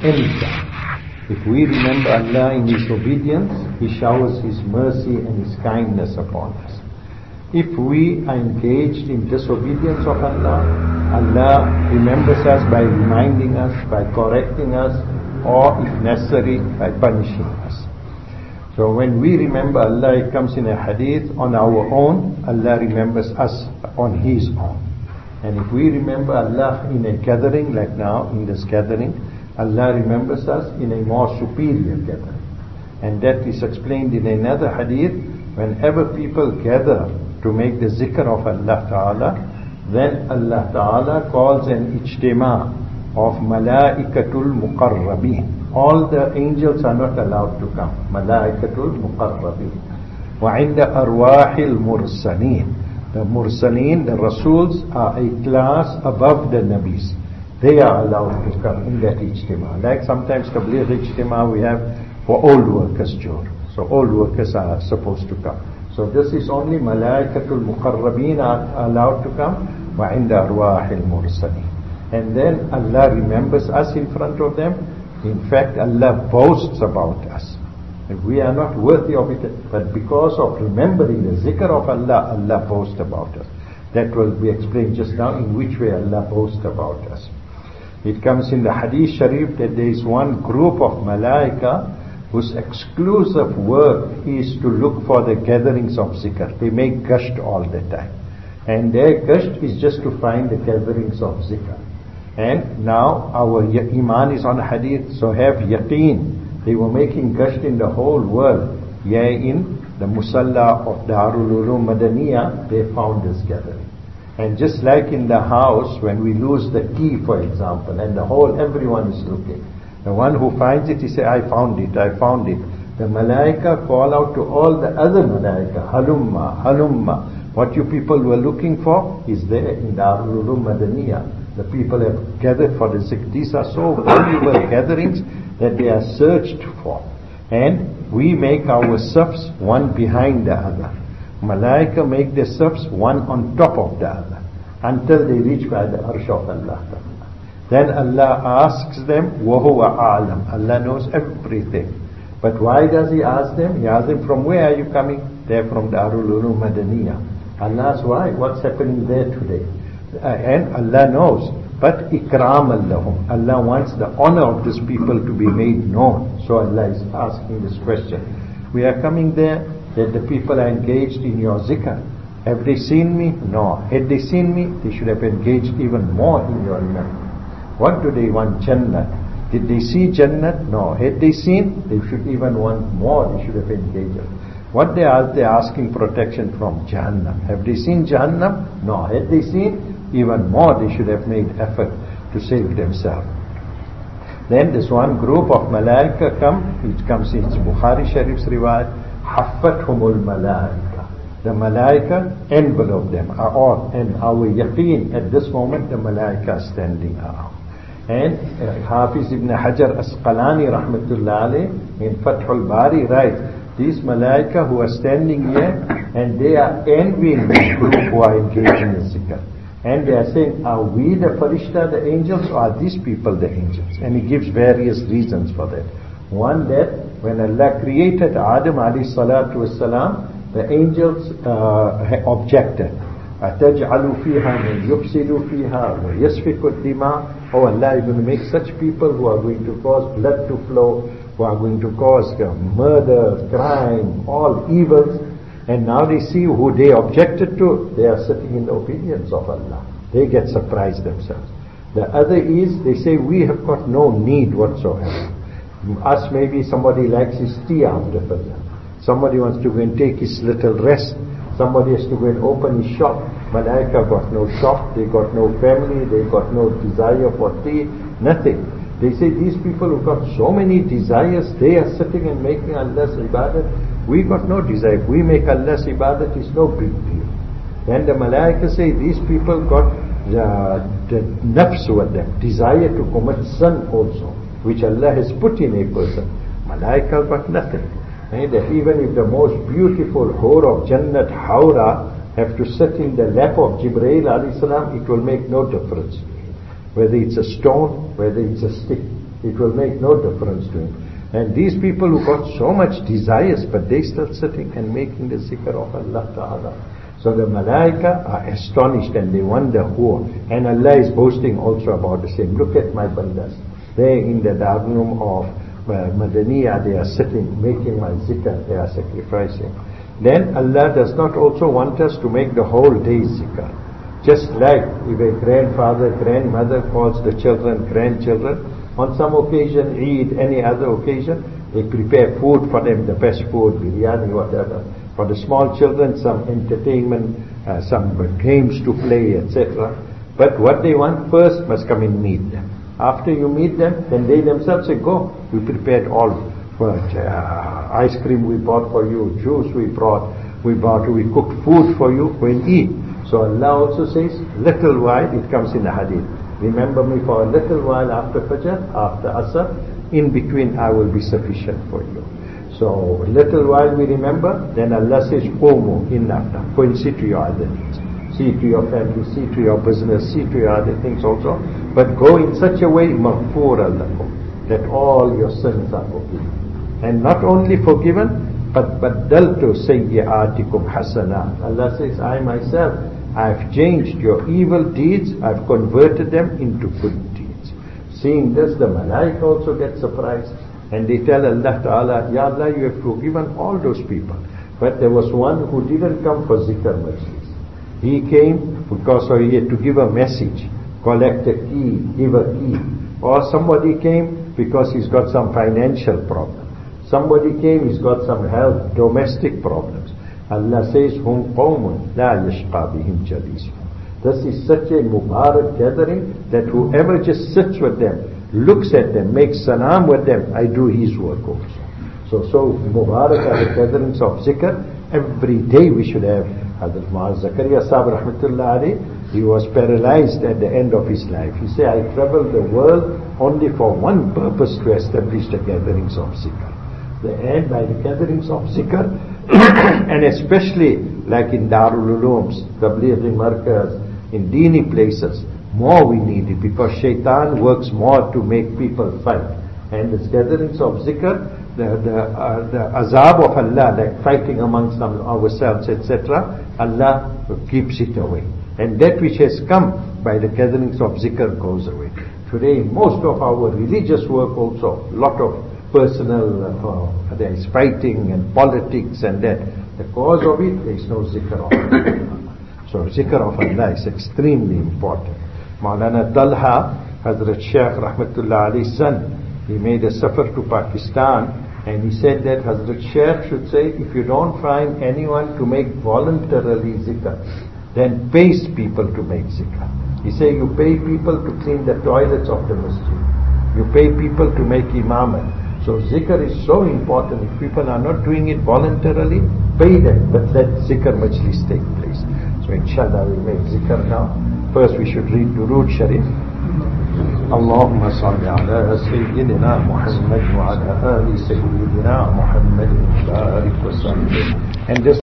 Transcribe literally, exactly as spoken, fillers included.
anytime. If we remember Allah in His obedience, He showers His mercy and His kindness upon us. If we are engaged in disobedience of Allah, Allah remembers us by reminding us, by correcting us, or if necessary, by punishing us. So when we remember Allah, it comes in a hadith, on our own, Allah remembers us on His own. And if we remember Allah in a gathering, like now, in this gathering, Allah remembers us in a more superior gathering. And that is explained in another hadith. Whenever people gather to make the zikr of Allah Ta'ala, then Allah Ta'ala calls an ijtima of malaikatul muqarrabin. All the angels are not allowed to come. Malaikatul muqarrabin. Wa inda arwahil mursalin. The mursalin, the rasuls, are a class above the nabis. They are allowed to come in that ijtima. Like sometimes tabligh ijtima we have for old workers, Jor. So old workers are supposed to come. So this is only malaikatul muqarrabin are allowed to come. Wa inda arwahil mursalin. And then Allah remembers us in front of them. In fact, Allah boasts about us. And we are not worthy of it, but because of remembering the zikr of Allah, Allah boasts about us. That will be explained just now in which way Allah boasts about us. It comes in the Hadith Sharif that there is one group of malaika whose exclusive work is to look for the gatherings of zikr. They make gasht all the time. And their gasht is just to find the gatherings of zikr. And now our iman is on hadith, so have yaqeen. They were making gasht in the whole world. Yeah, in the Musalla of Darul Ulum Madaniya, they found this gathering. And just like in the house, when we lose the key, for example, and the whole, everyone is looking. The one who finds it, he say, I found it, I found it. The malaika call out to all the other malaika, halumma, halumma. What you people were looking for is there in Darul Ulum Madaniya. The people have gathered for the zikr. These are so valuable gatherings that they are searched for. And we make our safs one behind the other. Malaika make their safs one on top of the other until they reach by the arsh of Allah. Then Allah asks them, وَهُوَ أَعْلَمُ. Allah knows everything. But why does He ask them? He asks them, from where are you coming? They're from Darul Ulum Madaniya. Allah asks, why? What's happening there today? Uh, and Allah knows. But ikram Allahum. Allah wants the honor of these people to be made known. So Allah is asking this question. We are coming there that the people are engaged in your zikr. Have they seen me? No. Had they seen me, they should have engaged even more in your remembrance. What do they want? Jannah. Did they see Jannah? No. Had they seen, they should even want more. They should have engaged. What they are, they are asking protection from Jahannam. Have they seen Jahannam? No. Had they seen, even more they should have made effort to save themselves. Then this one group of malaika come, which comes in Bukhari Sharif's riwayat, haffathumul malaika. The malaika envelop them are all, and our yaqeen at this moment the malaika are standing around. And uh, Hafiz ibn Hajar Asqalani rahmatullah alayh in Fathul Bari writes, these malaika who are standing here and they are envying the group who are engaged in the zikr. And they are saying, are we the farishta, the angels, or are these people the angels? And he gives various reasons for that. One, that when Allah created Adam alayhi salatu wasalam, the angels uh, objected. أَتَجْعَلُ فِيهَا مَنْ يُفْسِدُ فِيهَا وَيَسْفِكُ الدِّمَاءَ. Oh Allah, you're going to make such people who are going to cause blood to flow, who are going to cause uh, murder, crime, all evils. And now they see who they objected to, they are sitting in the obedience of Allah. They get surprised themselves. The other is, they say, we have got no need whatsoever. Us, maybe somebody likes his tea after Fajr. Somebody wants to go and take his little rest. Somebody has to go and open his shop. Malaika got no shop, they got no family, they got no desire for tea, nothing. They say these people who've got so many desires, they are sitting and making Allah's ibadat. We got no desire. If we make Allah's ibadat, it's no big deal. Then the malaika say these people got uh, the nafs with them, desire to commit sin also, which Allah has put in a person. Malaika got nothing. And that even if the most beautiful hur of Jannat, Hawra, have to sit in the lap of Jibreel alayhi salam, it will make no difference. Whether it's a stone, whether it's a stick, It will make no difference to him. And these people who got so much desires, but they still sitting and making the zikr of Allah Ta'ala. So the malaika are astonished and they wonder who. And Allah is boasting also about the same. Look at my bandas. They in the darnum of uh, Madaniya, they are sitting, making my zikr, they are sacrificing. Then Allah does not also want us to make the whole day zikr. Just like if a grandfather, grandmother calls the children, grandchildren, on some occasion, Eid, any other occasion, they prepare food for them, the best food, biryani, whatever. For the small children, some entertainment, uh, some games to play, et cetera. But what they want first must come and meet them. After you meet them, then they themselves say, go, we prepared all. For uh, ice cream we bought for you, juice we brought, we bought, we cooked food for you, go and eat. So Allah also says, little while, it comes in the hadith. Remember me for a little while after Fajr, after Asr, in between I will be sufficient for you. So, a little while we remember, then Allah says, Qumu, enough now. Go and see to your other needs. See to your family, see to your business, see to your other things also. But go in such a way, maghfura lakum, that all your sins are forgiven. And not only forgiven, but baddaltu sayyi'atikum hasanat. Allah says, I myself, I've changed your evil deeds, I've converted them into good deeds. Seeing this, the malaika also get surprised. And they tell Allah Ta'ala, Ya Allah, you have forgiven all those people. But there was one who didn't come for zikr majlis. He came because he had to give a message, collect a key, give a key. Or somebody came because he's got some financial problem. Somebody came, he's got some health, domestic problems. Allah says, Hum qawmun la yashqa bihim jalisuhum. This is such a Mubarak gathering that whoever just sits with them, looks at them, makes salam with them, I do his work also. So, so Mubarak are the gatherings of zikr. Every day we should have. Hazrat Muaz Zakaria Sahib Rahmatullah alayhi, he was paralyzed at the end of his life. He said, I traveled the world only for one purpose, to establish the gatherings of zikr. The end by the gatherings of zikr, and especially like in Darul Ulooms, Tablighi Markaz, in Dini places, more we need it, because shaitan works more to make people fight. And these gatherings of zikr, the the, uh, the azab of Allah, like fighting amongst ourselves, et cetera, Allah keeps it away. And that which has come by the gatherings of zikr goes away. Today, most of our religious work also, lot of personal, uh, there is fighting and politics and that. The cause of it, there is no zikr of Allah. So zikr of Allah is extremely important. Maulana Talha, Hazrat Shaykh Rahmatullah Ali's son, he made a safar to Pakistan, and he said that Hazrat Shaykh should say, if you don't find anyone to make voluntarily zikr, then pays people to make zikr. He said, you pay people to clean the toilets of the masjid. You pay people to make imamat. So zikr is so important. If people are not doing it voluntarily, pay them, but let zikr majlis take place. So inshallah we make zikr now. First we should read Durood Sharif. Allahumma salli ala Sayyidina Muhammad wa ala ali Sayyidina Muhammad wa barik wa sallim. And this